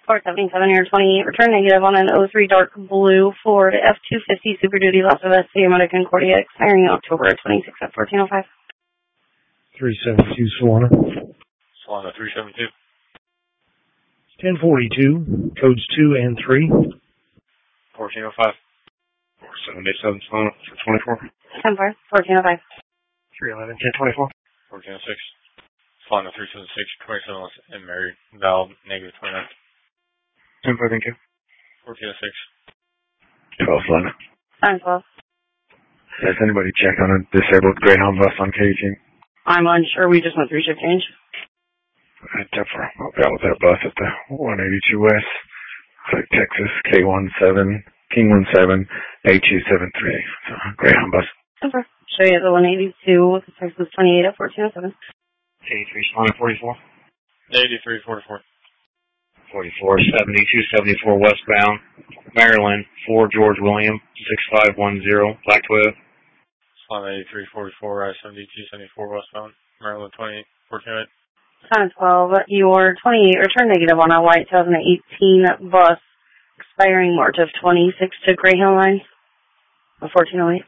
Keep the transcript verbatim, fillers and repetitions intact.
four seventy-seven, Air twenty-eight, return negative on an oh three dark blue Ford F two fifty Super Duty Las Vegas Yamaha Concordia expiring October twenty-sixth at fourteen oh five. three seventy-two, Solana. Solana three seventy-two. ten forty-two, codes two and three. fourteen oh five. four seventy-seven, Solana twenty-four. ten four, fourteen oh five. three eleven, ten twenty-four. fourteen oh six. Solana three seventy-six, twenty-seven and married. Valve negative twenty-nine. ten five, thank you. fourteen oh six. twelve, Solana. nine twelve. Has anybody checked on a disabled Greyhound bus on K G? I'm unsure. We just went through shift change. I'd definitely help out with that bus at the one eighty-two West, like Texas, K one seven, King one seven, H U seven three. So, Greyhound bus. Okay. Show you the one eighty-two with the Texas twenty-eight at fourteen oh seven. eighty-three, Solana forty-four. eighty-three, forty-four. forty-four, seventy-two, seventy-four westbound, Maryland, four George William, six five one zero, Black Toyota. Solana eighty-three, forty-four, I seventy-two, seventy-four westbound, Maryland twenty-eight, fourteen oh eight. ten twelve, your twenty-eight, return negative on a white two thousand eighteen bus expiring March of twenty-six to Greyhound Lines, fourteen oh eight.